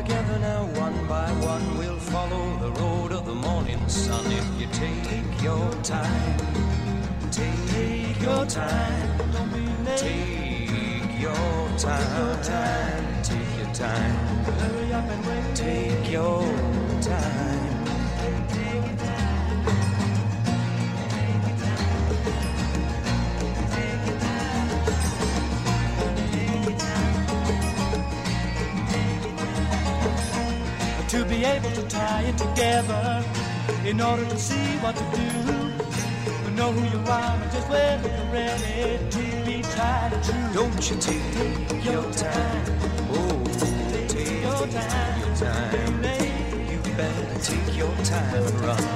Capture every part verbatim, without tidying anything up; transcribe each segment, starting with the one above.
together now, one by one, we'll follow the road of the morning sun. If you take your time, take your time, don't be late. Take your time, take your time, hurry up and wait. Take your time. To be able to tie it together in order to see what to do, to know who you are and just when you're ready to be tried and true. Don't you take your time, oh, take your time, your time. You better take your time and run.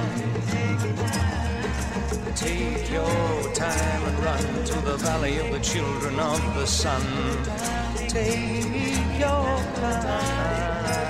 Take your time and run to the valley of the children of the sun. Take your time.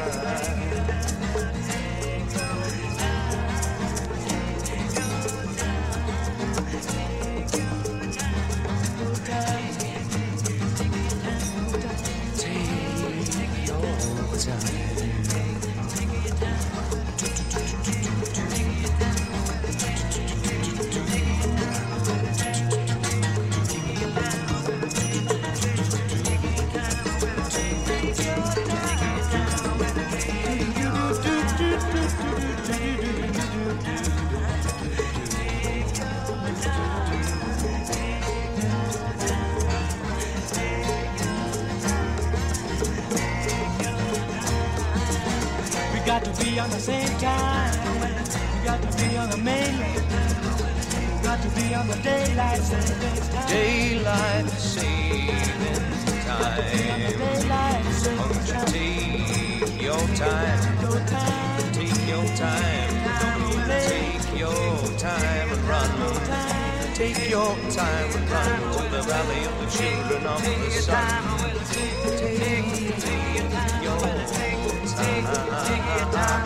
Got to be on the same time. You got to be on the main line. You got to be on the daylight saving time. Daylight saving time. Daylight saving time. Take your time. Take your time. Take your time and run. Take your time and run to the valley of the children of the sun. Take your time. Take your time, take your time,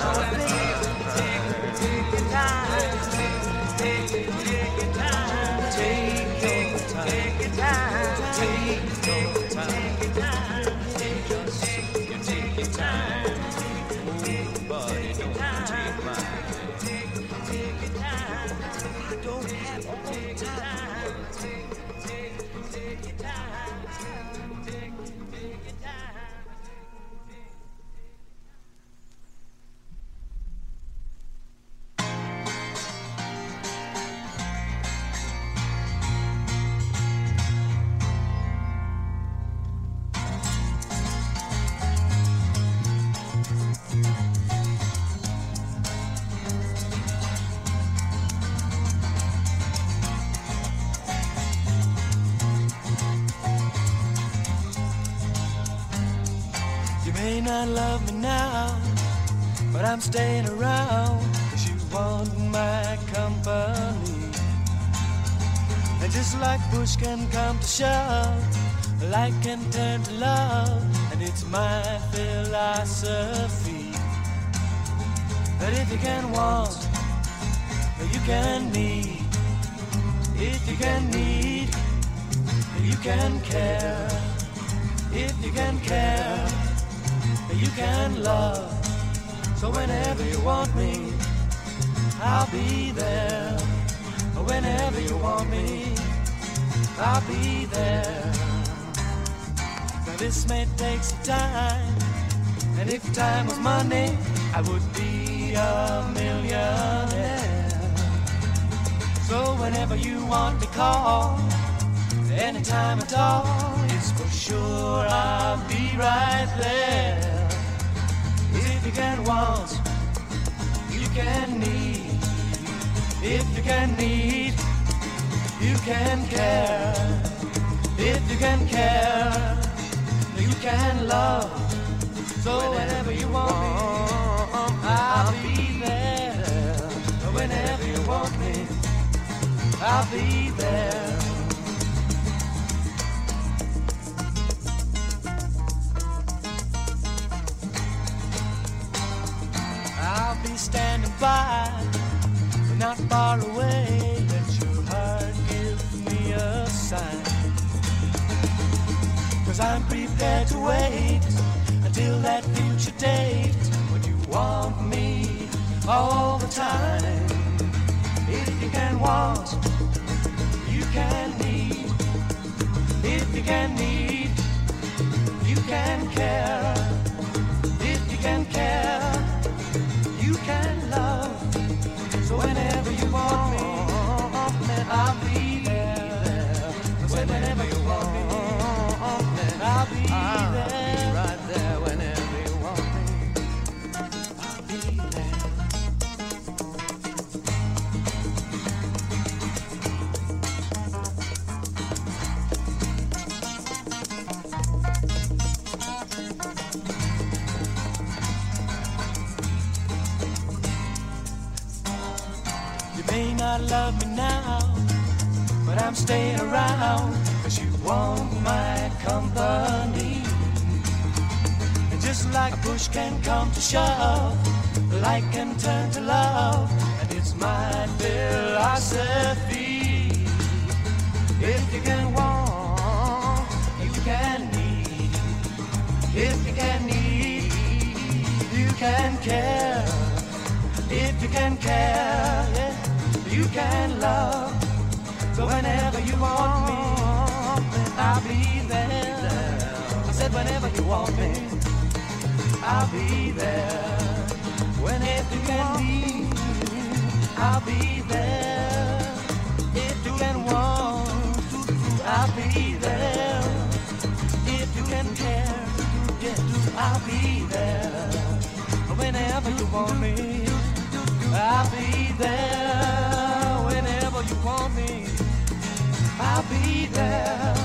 take your time, take your time, take your time, just you take your time, oh, buddy, don't take mine. I don't have all the time. Take your time, take your time. May not love me now, but I'm staying around 'cause you want my company. And just like push can come to shove, like can turn to love, and it's my philosophy that if you can want, you can need. If you can need, you can care. If you can care, you can love. So whenever you want me, I'll be there. Whenever you want me, I'll be there. Now this may take some time, and if time was money, I would be a millionaire. So whenever you want to call, anytime at all, it's for sure I'll be right there. If you can want, you can need. If you can need, you can care. If you can care, you can love. So whenever you want me, I'll be there. Whenever you want me, I'll be there. I'll be standing by, not far away. Let your heart give me a sign, 'cause I'm prepared to wait until that future date want, you can need. If you can need, you can care. If you can care, you can love. So whenever you want me, I'll be there. So whenever you want me, I'll be there. Right there whenever you want me, I'll be there. You may not love me now, but I'm staying around, 'cause you want my company. And just like push can come to shove, like can turn to love, and it's my philosophy. If you can want, you can need. If you can need, you can care. If you can care, yeah, you can love. So whenever you want me, I'll be there. I said whenever you want me, I'll be there. Whenever you can need, I'll be there. If you can want, I'll be there. If you can care, yeah, I'll be there. Whenever you want me, I'll be there. Whenever you want me, I'll be there.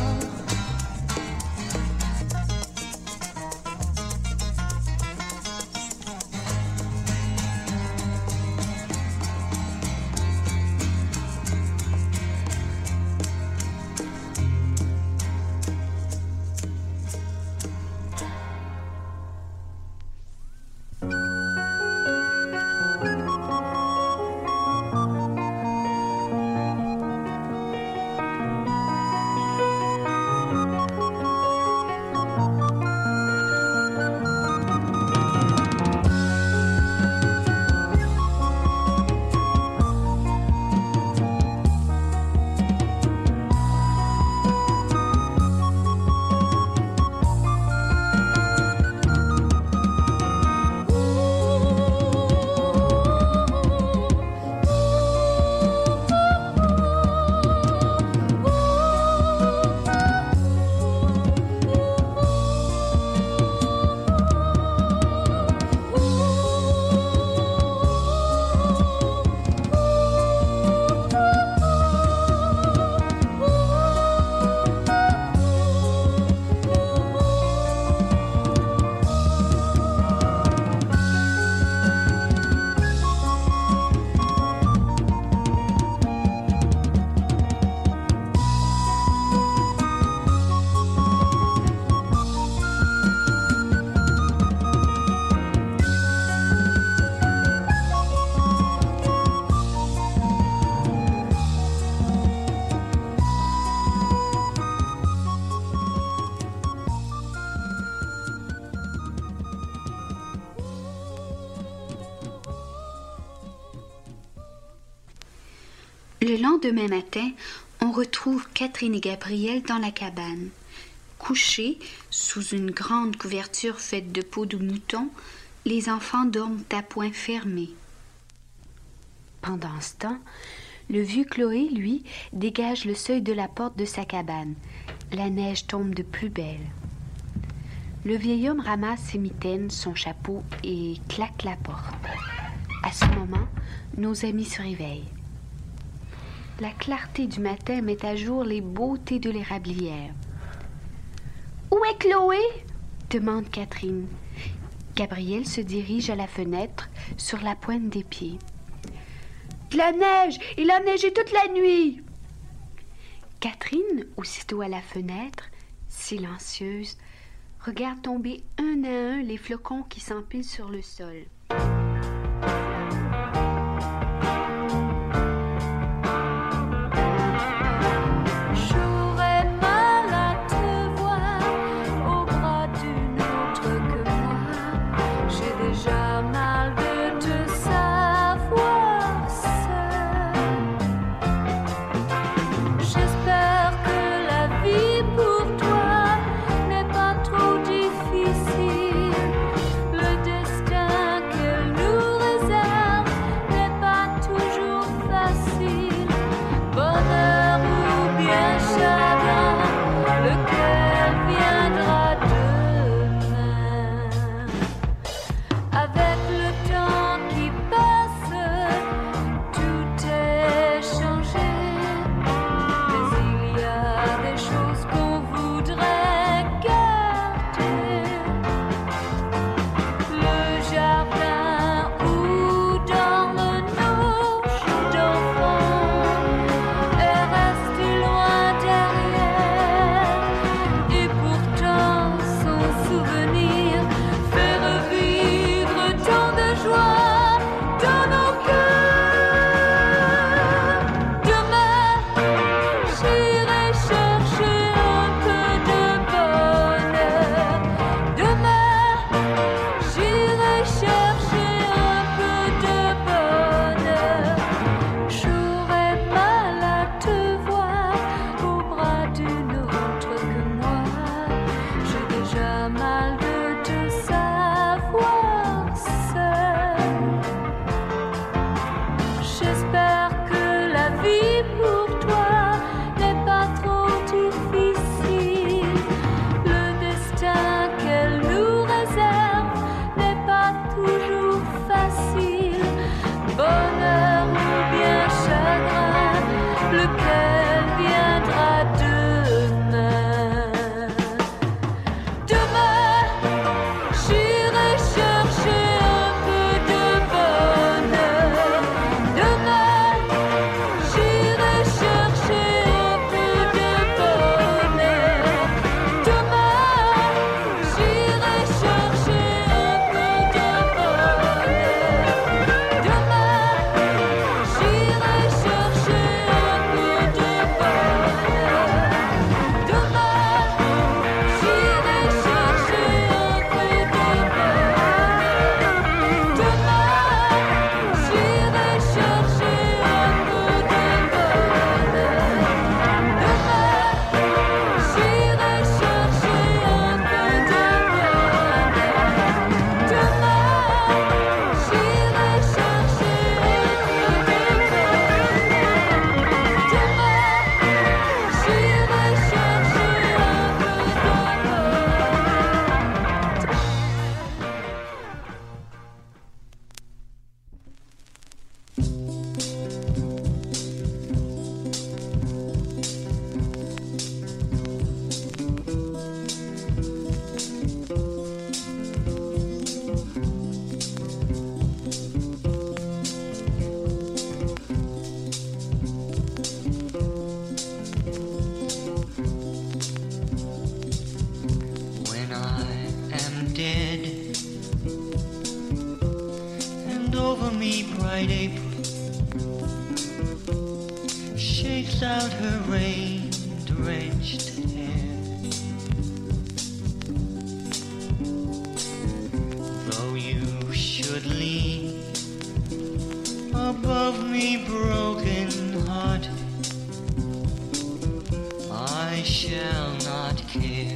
Le lendemain matin, on retrouve Catherine et Gabriel dans la cabane. Couchés sous une grande couverture faite de peau de mouton, les enfants dorment à poings fermés. Pendant ce temps, le vieux Chloé, lui, dégage le seuil de la porte de sa cabane. La neige tombe de plus belle. Le vieil homme ramasse ses mitaines, son chapeau et claque la porte. À ce moment, nos amis se réveillent. La clarté du matin met à jour les beautés de l'érablière. « Où est Chloé ?» demande Catherine. Gabriel se dirige à la fenêtre sur la pointe des pieds. « De la neige! Il a neigé toute la nuit !» Catherine, aussitôt à la fenêtre, silencieuse, regarde tomber un à un les flocons qui s'empilent sur le sol. me, bright April shakes out her rain-drenched hair. Though you should lean above me, broken-hearted, I shall not care.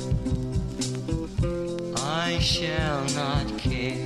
I shall not care.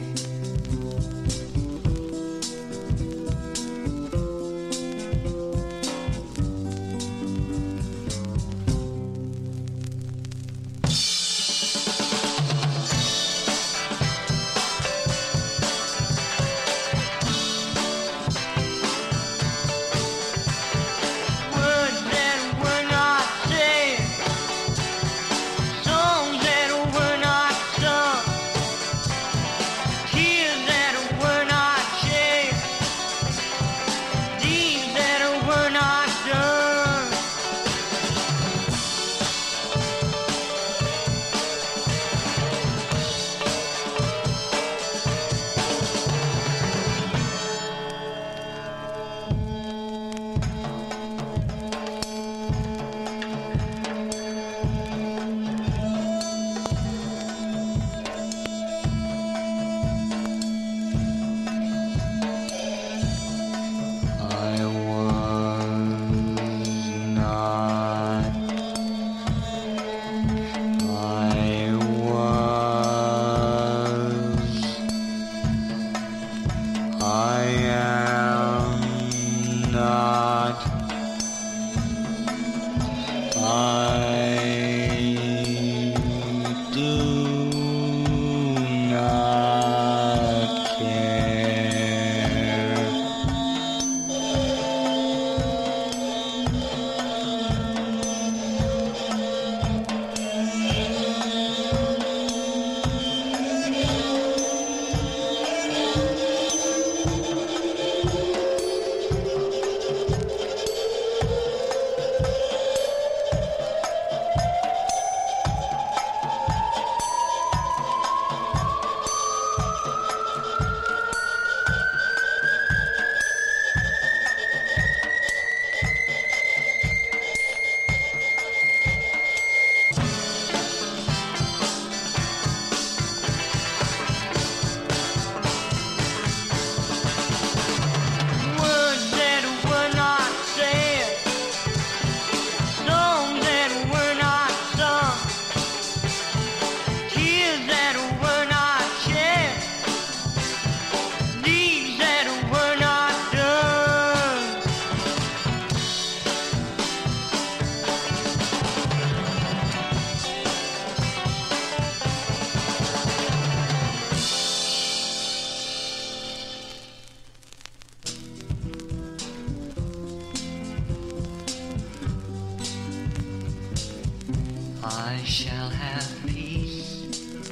I shall have peace,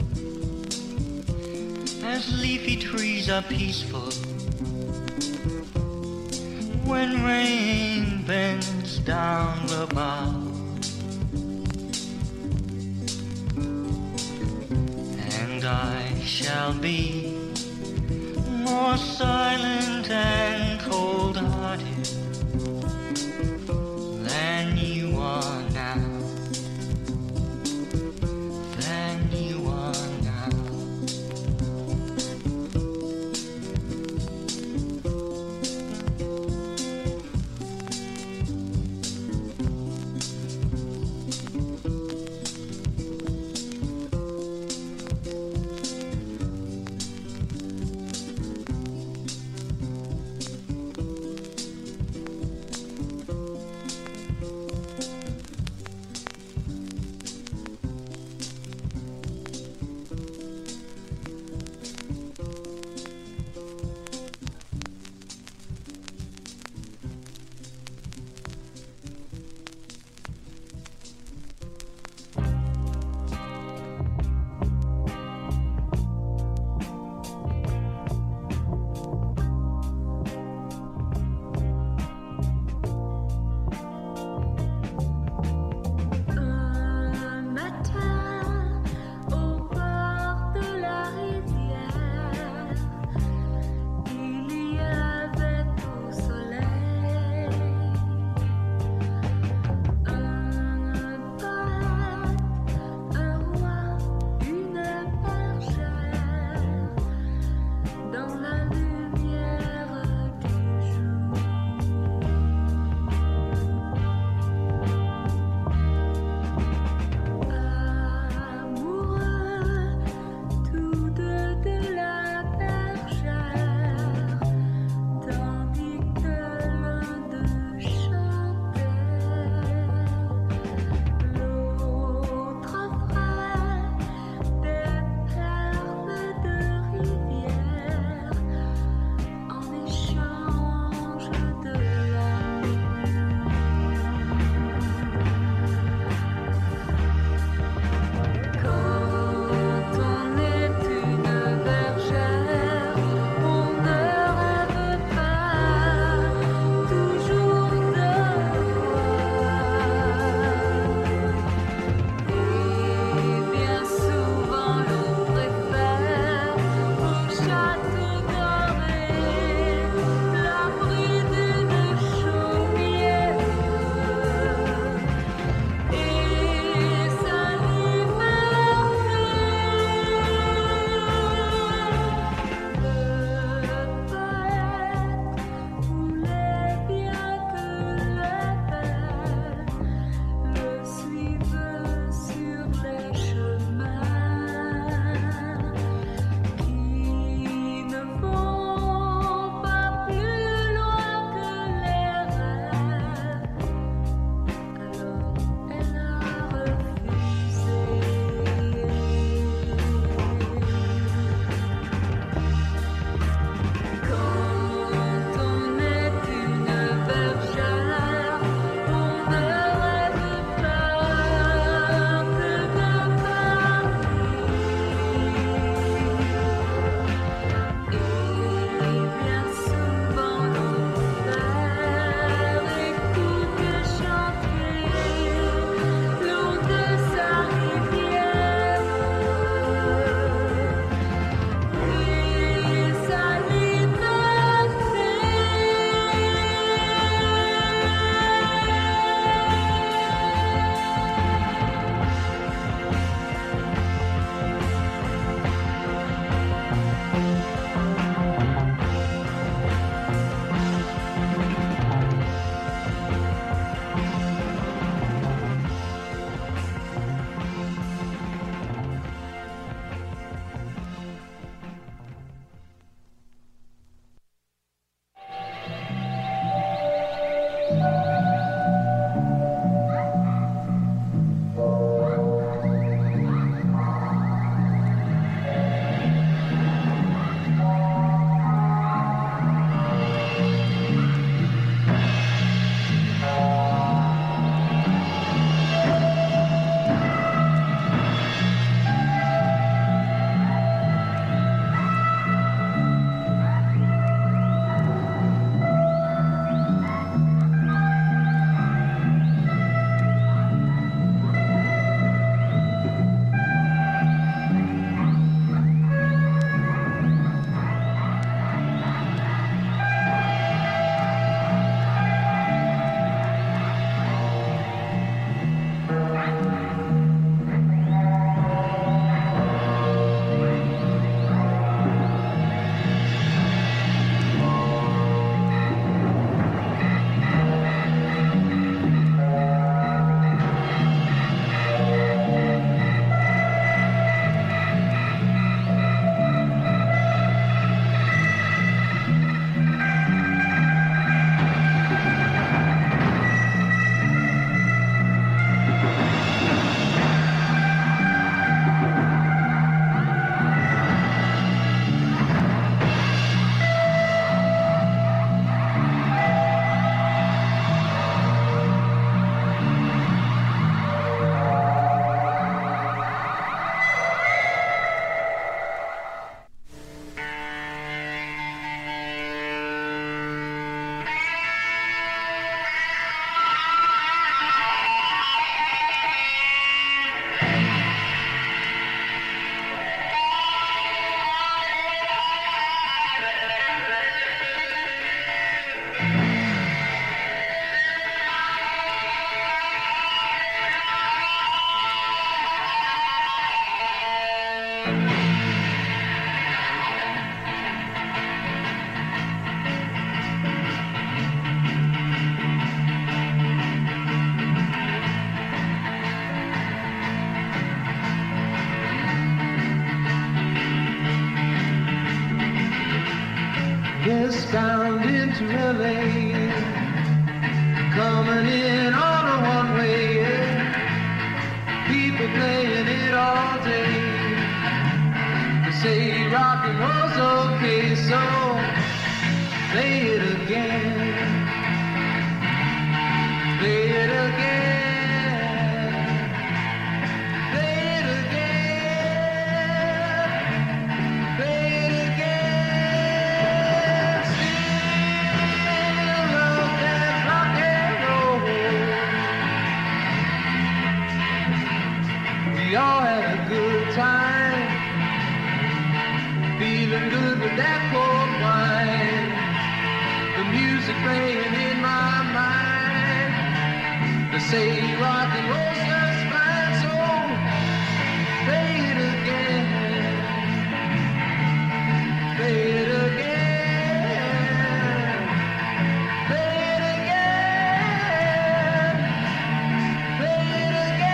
as leafy trees are peaceful when rain bends down the bough. And I shall be more silent and cold-hearted than you are now. Westbound into L A, coming in on a one-way, yeah. People playing it all day. They say rock and roll's okay, so play it again, play it again. We all had a good time, feeling good with that cold wine, the music playing in my mind. They say rock and roll's just fine, so play it again, play it again, play it again, play it again.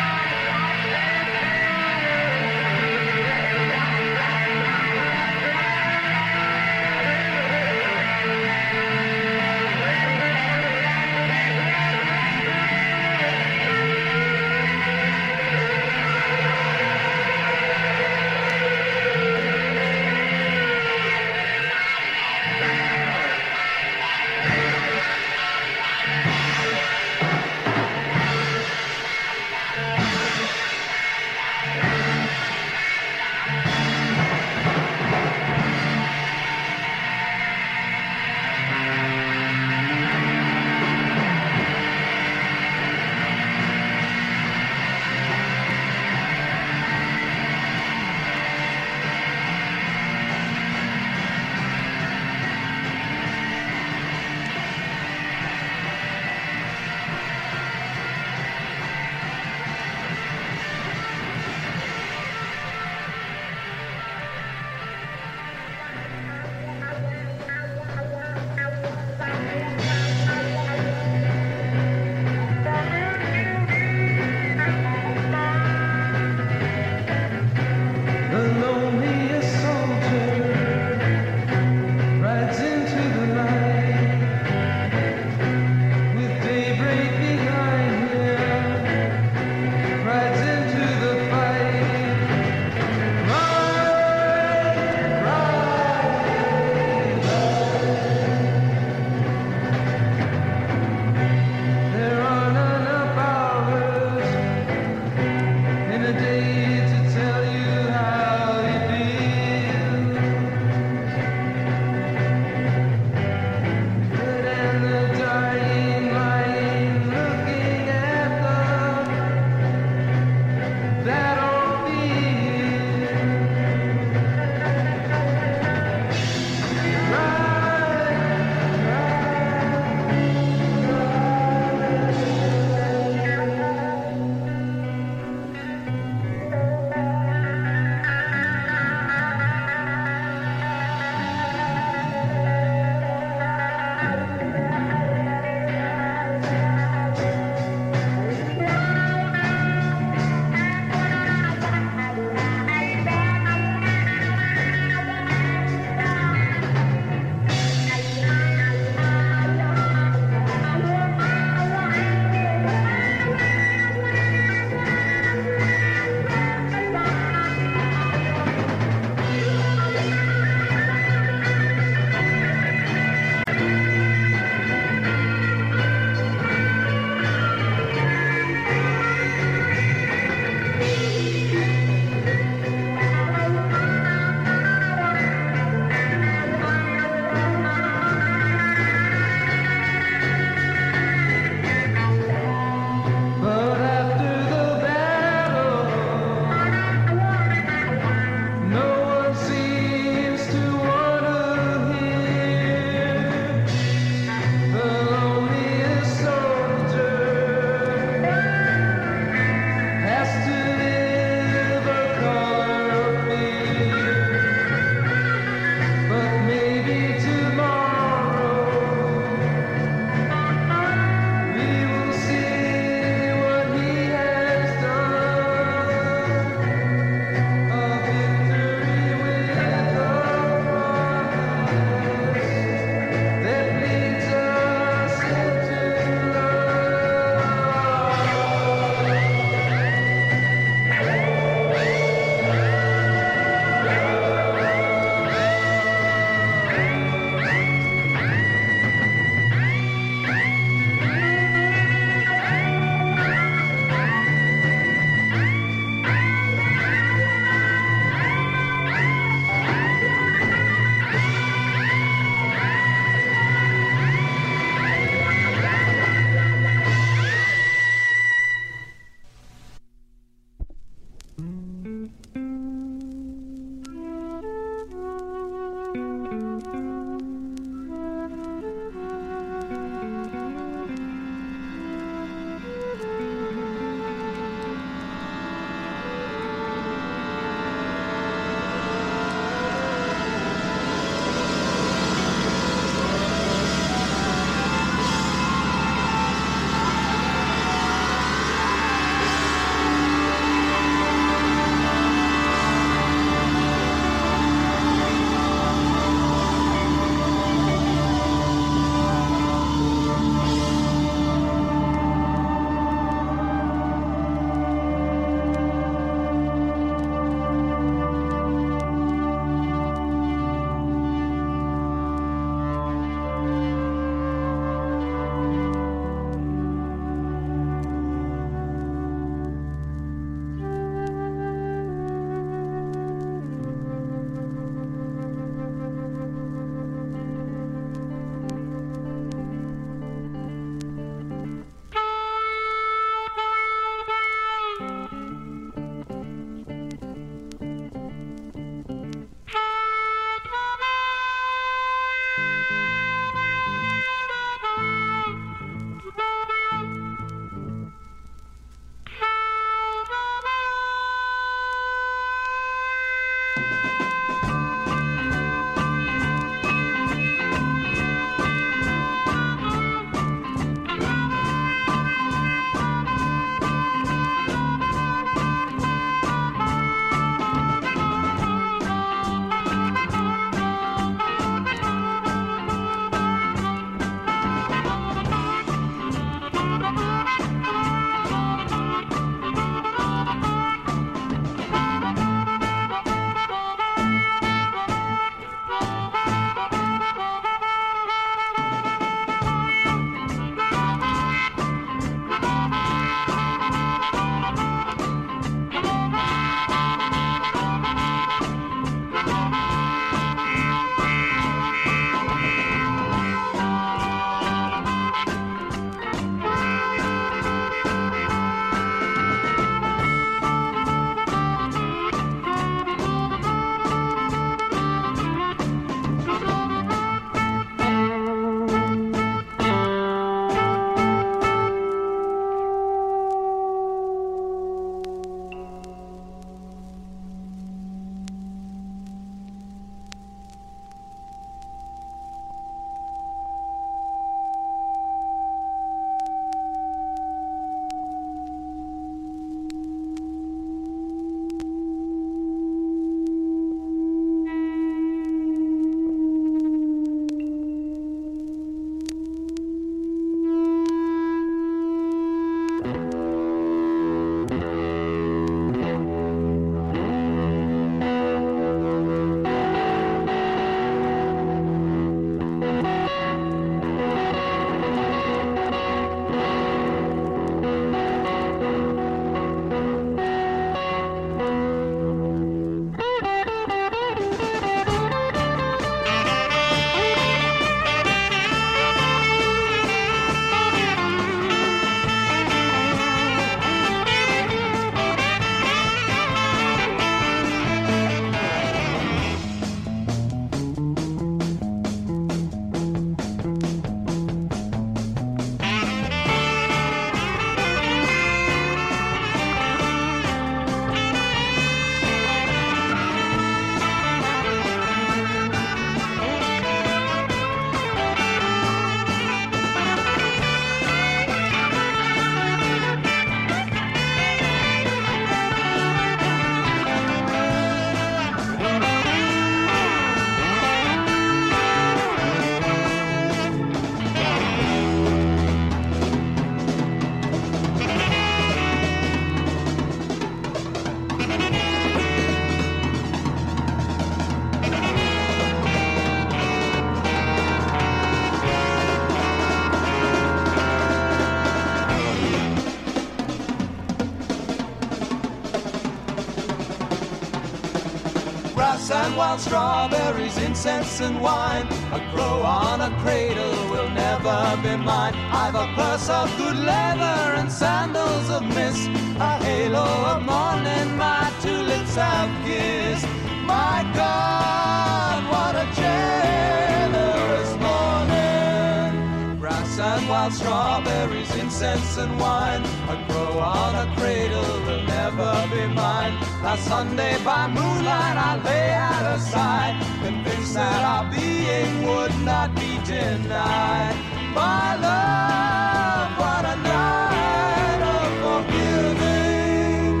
and wild strawberries, incense and wine. A crow on a cradle will never be mine. I've a purse of good leather and sandals of mist, a halo of morning my two lips have kissed. My God, what a generous morning. Grass and wild strawberries, incense and wine. A crow on a cradle will never be mine. Last Sunday by moonlight I lay at her side, convinced that our being would not be denied. My love, what a night of forgiving.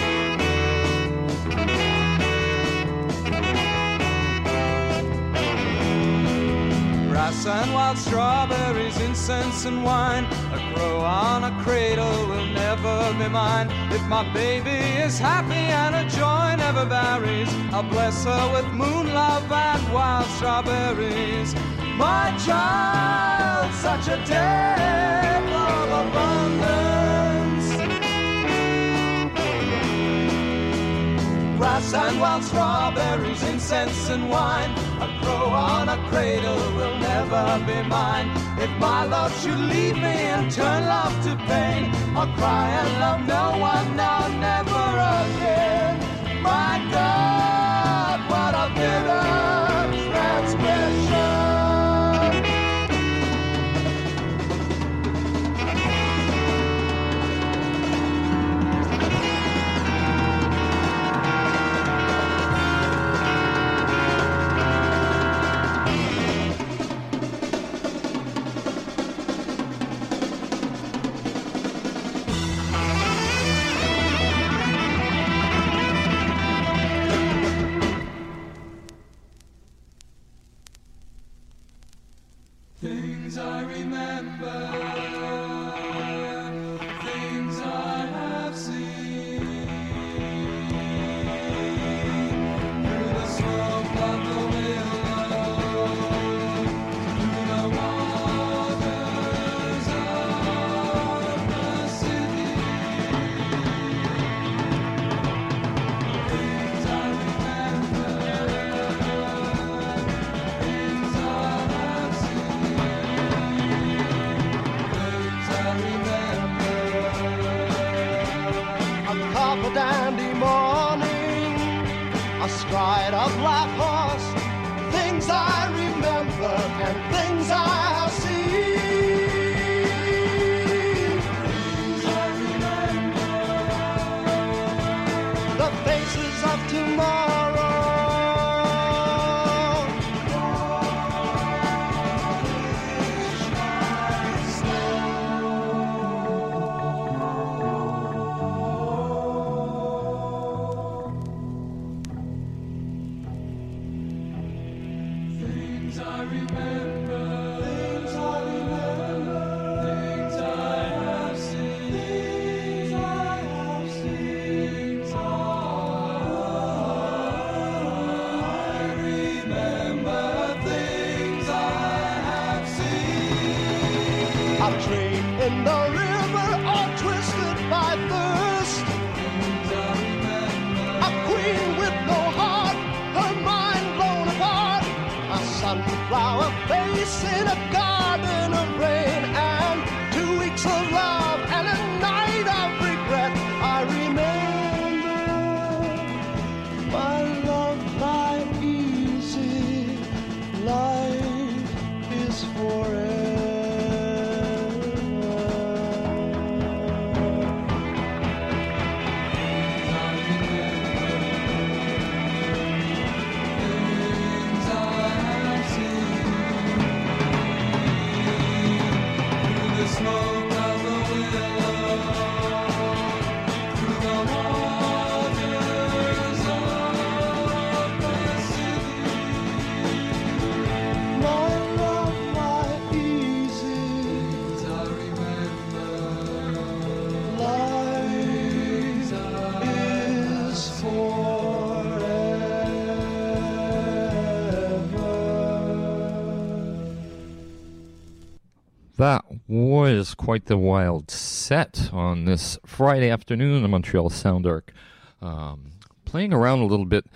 Grass and wild strawberries, incense and wine. A crow on a cradle will never be mine. If my baby is happy and her joy never varies, I'll bless her with moon love and wild strawberries. My child, such a day of abundance. Grass and wild strawberries, incense and wine. A crow on a cradle will never be mine. If my love should leave me and turn love to pain, I'll cry and love no one now, never again. My God, what a bitter transgression. Things I remember, things I have seen, through the smoke of the willow, through the waters of the city. Things I remember, things I have seen. Dandy morning, astride a black horse. Things I remember and things I have seen. Things I remember, the faces of tomorrow. In the river, all twisted by thirst. A queen with no heart, her mind blown apart. A sunflower face in a garden of rain, and two weeks of love and a night of regret. I remember my love lie easy, life is forever. That was quite the wild set on this Friday afternoon in Montreal Sound Arc. Um, playing around a little bit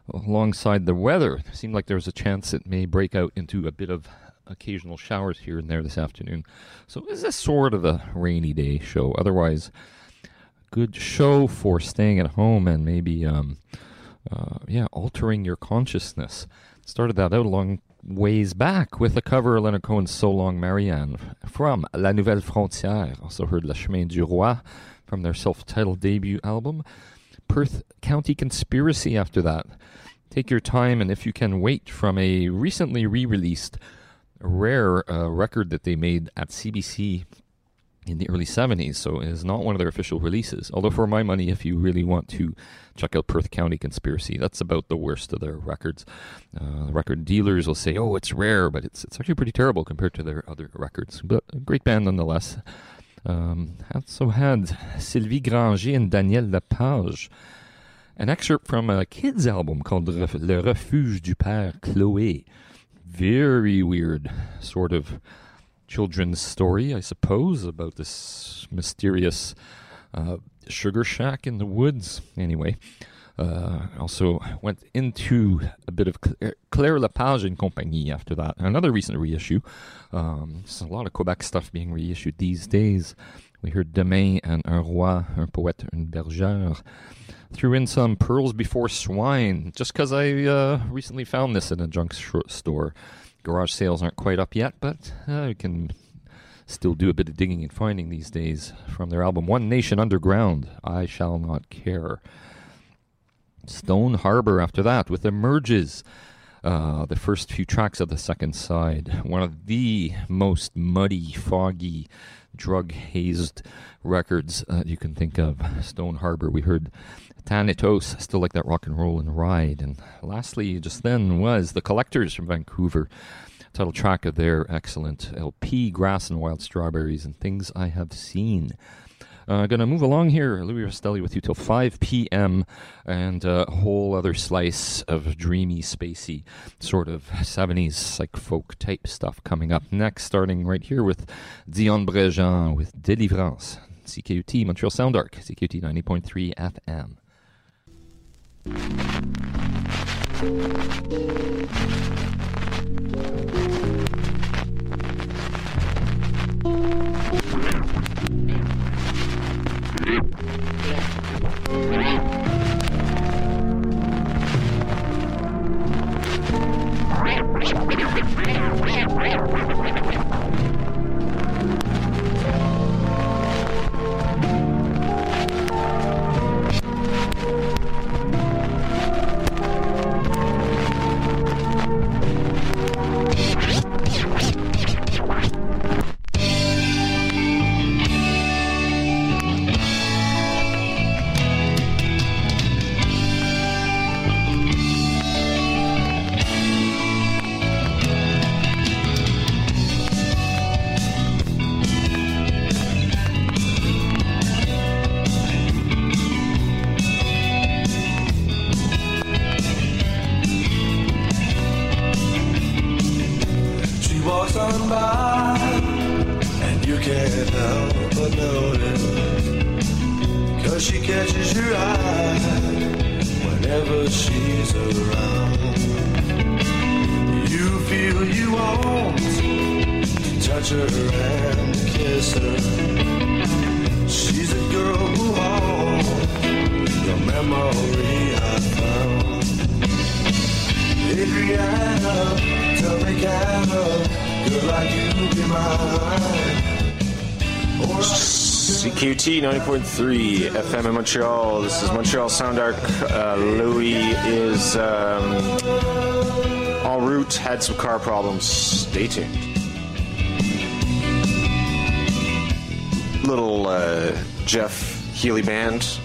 alongside the weather. It seemed like there was a chance it may break out into a bit of occasional showers here and there this afternoon. So this is a sort of a rainy day show. Otherwise, good show for staying at home and maybe, um, uh, yeah, altering your consciousness. Started that out a long ways back with a cover of Leonard Cohen's So Long Marianne from La Nouvelle Frontière. Also heard Le Chemin du Roi from their self-titled debut album. Perth County Conspiracy after that. Take Your Time and If You Can Wait from a recently re-released rare uh, record that they made at C B C in the early seventies, so it is not one of their official releases. Although for my money, if you really want to check out Perth County Conspiracy, that's about the worst of their records. Uh, record dealers will say, oh, it's rare, but it's it's actually pretty terrible compared to their other records. But a great band nonetheless. Um, also had Sylvie Granger and Daniel Lepage. An excerpt from a kids' album called Le Refuge du Père Chloé. Very weird sort of children's story, I suppose, about this mysterious uh, sugar shack in the woods. Anyway, uh, also went into a bit of Claire, Claire Lepage and Compagnie after that. Another recent reissue. Um, there's a lot of Quebec stuff being reissued these days. We heard Demain and Un Roi, Un Poète, Une Bergère. Threw in some Pearls Before Swine, just because I uh, recently found this in a junk sh- store. Garage sales aren't quite up yet, but uh, you can still do a bit of digging and finding these days from their album One Nation Underground, I Shall Not Care. Stone Harbor after that with Emerges, uh, the first few tracks of the second side. One of the most muddy, foggy, drug-hazed records uh, you can think of. Stone Harbor, we heard Thanatos, Still Like That Rock and Roll and Ride. And lastly, just then, was The Collectors from Vancouver, title track of their excellent L P, Grass and Wild Strawberries and Things I Have Seen. I'm uh, going to move along here, Louis Rastelli with you till five p.m. and uh, a whole other slice of dreamy, spacey, sort of seventies psych folk type stuff coming up next, starting right here with Dion Brejean with Délivrance. C K U T, Montreal Sound Arc, C K U T ninety point three F M. C K U T ninety point three F M in Montreal. This is Montreal Sound Arc. Uh, Louis is um, en route, had some car problems. Stay tuned. Little uh, Jeff Healey Band.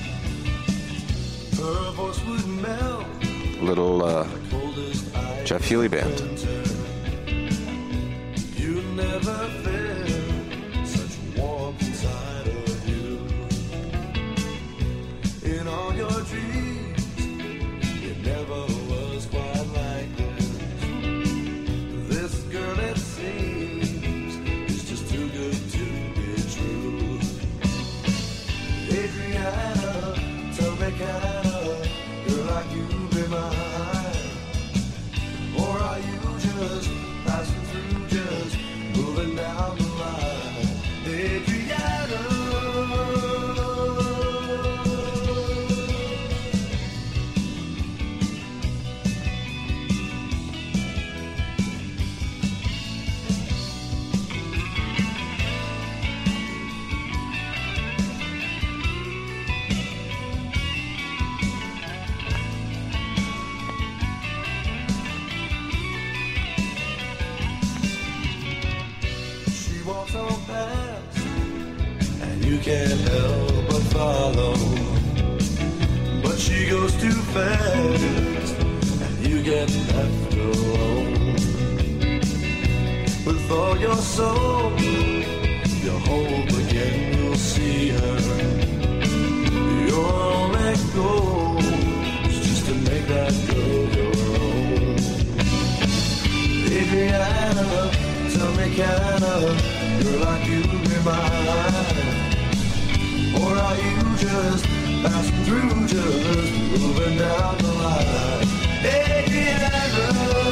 Little uh, Jeff Healey Band. Adriana, tell me, can I, girl like you be mine? past, and you can't help but follow. But she goes too fast, and you get left alone. With all your soul, you hope again you'll see her. Your only goal is just to make that girl your own. Adriana, tell me, can a girl like you be mine? Or are you just passing through, just moving down the line? Adriana.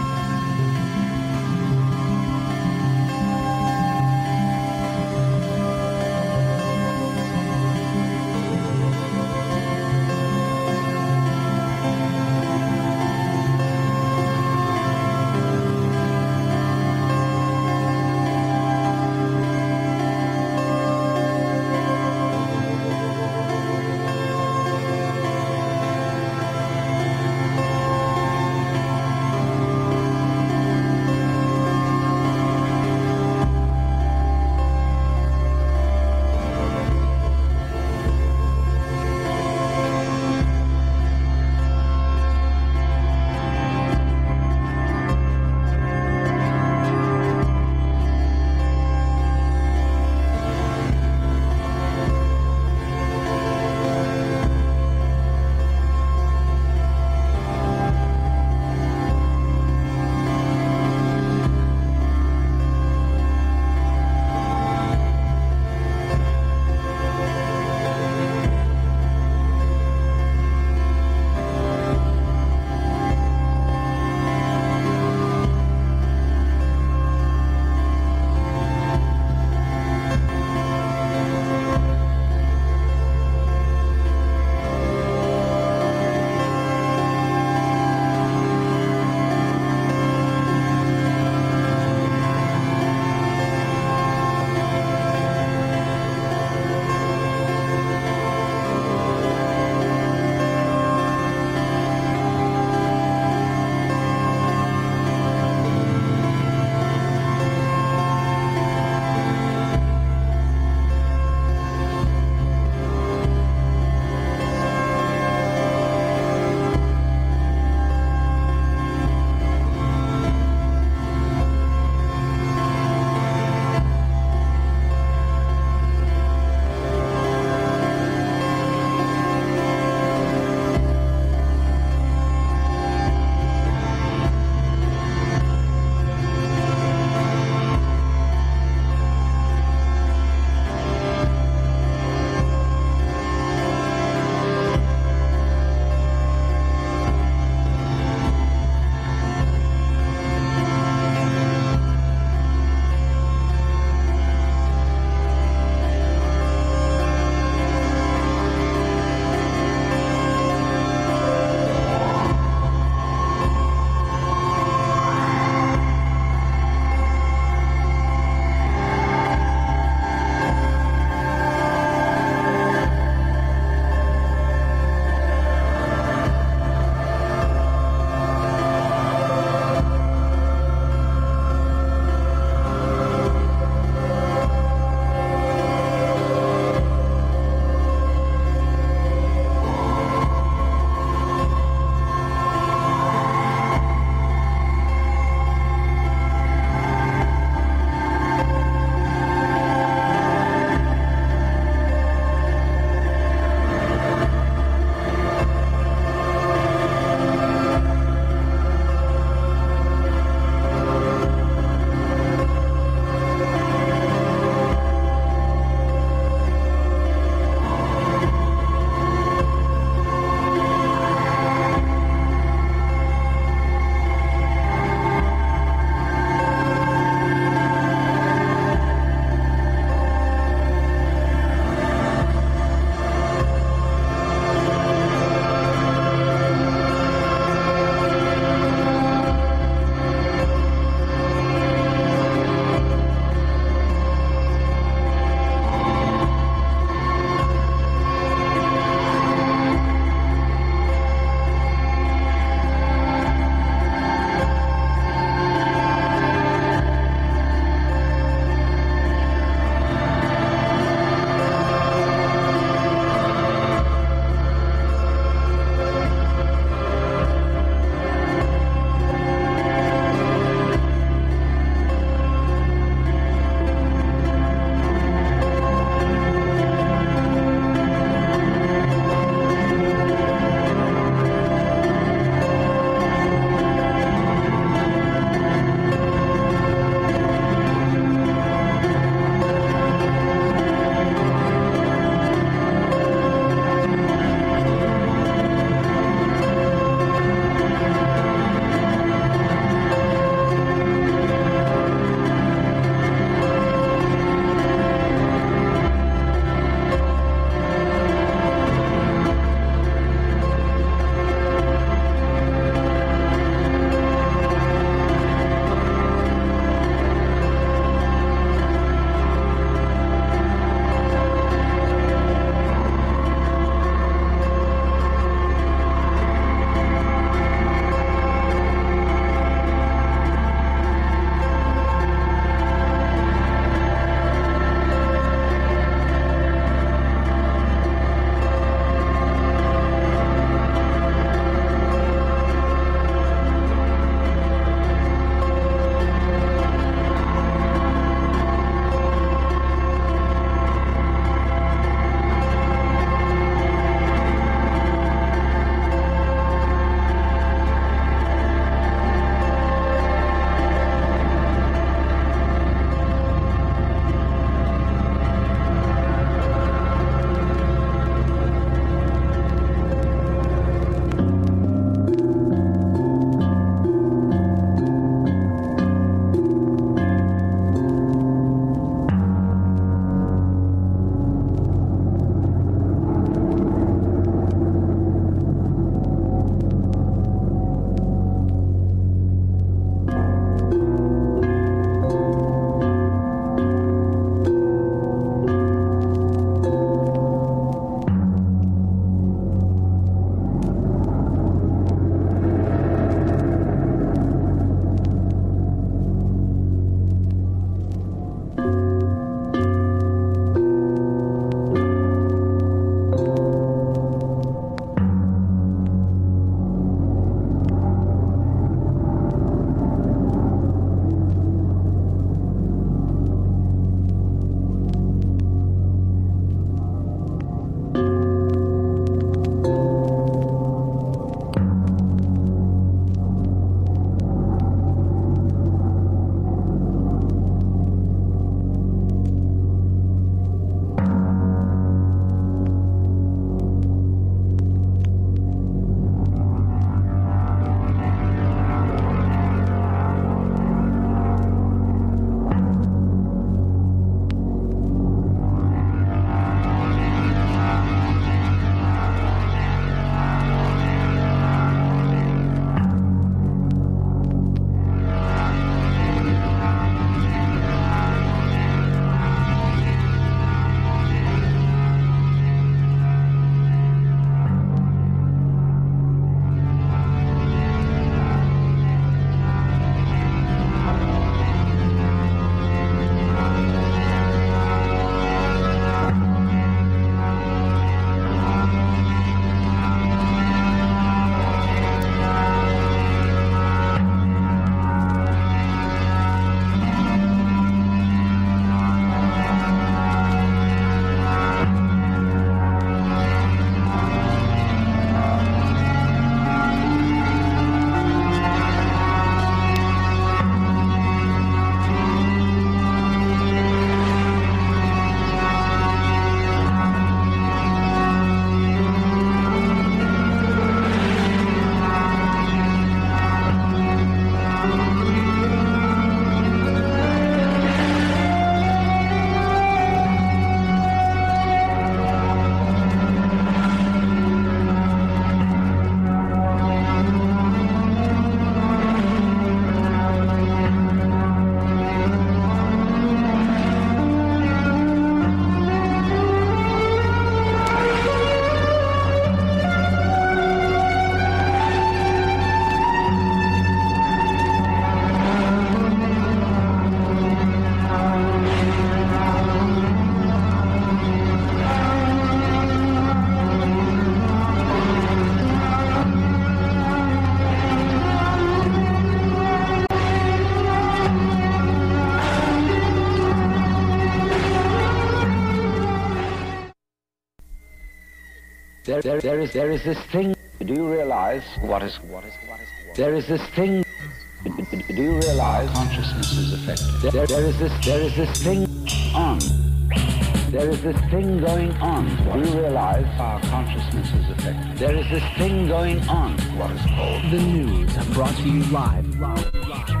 There, there, there is, there is this thing. Do you realize what is, what is, what is, what is there is this thing. Do you realize consciousness is affected? There, there is this, there is this thing on. There is this thing going on. Do you realize our consciousness is affected? There is this thing going on. What is called the news, brought to you live. live, live.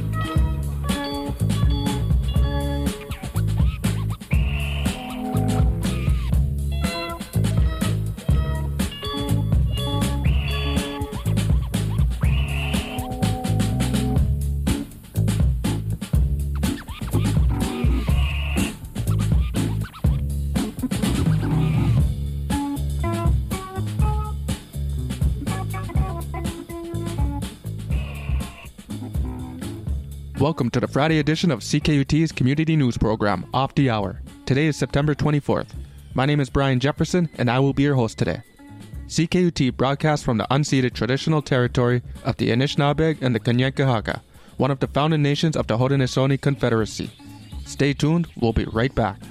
Welcome to the Friday edition of C K U T's community news program, Off the Hour. Today is September twenty-fourth. My name is Brian Jefferson, and I will be your host today. C K U T broadcasts from the unceded traditional territory of the Anishinaabeg and the Kanien'kehá:ka, one of the founding nations of the Haudenosaunee Confederacy. Stay tuned, we'll be right back.